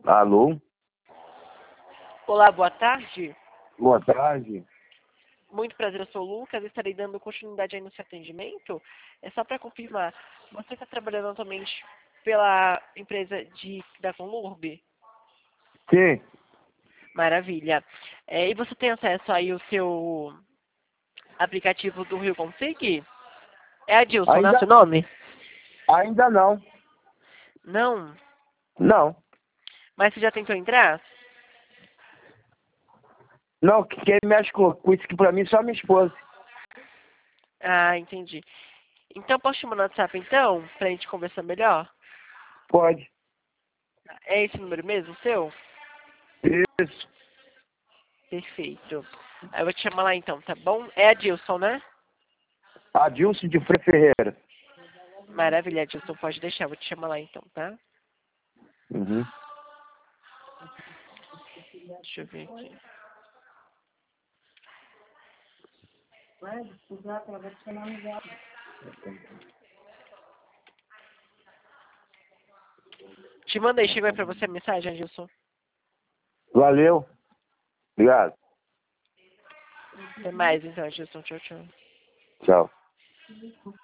Alô? Olá, boa tarde. Boa tarde. Muito prazer, eu sou o Lucas. Estarei dando continuidade aí no seu atendimento. É só para confirmar, você está trabalhando atualmente pela empresa da Conlurb? Sim. Maravilha. E você tem acesso aí ao seu aplicativo do Rio Config? É Adilson, né, Ainda, seu nome? ainda não. Não? Não. Mas você já tentou entrar? Não, quem mexe com isso aqui pra mim é só minha esposa. Ah, entendi. Então, posso te mandar no WhatsApp, então, para a gente conversar melhor? Pode. É esse número mesmo, seu? Isso. Perfeito. Aí eu vou te chamar lá, então, tá bom? É Adilson, né? Adilson de Freire Ferreira. Maravilha, Adilson, pode deixar. Eu vou te chamar lá, então, tá? Uhum. Deixa eu ver aqui. Te mandei, chegou aí pra você a mensagem, Adilson? Valeu. Obrigado. Até mais, então, Adilson. Tchau, tchau. Tchau.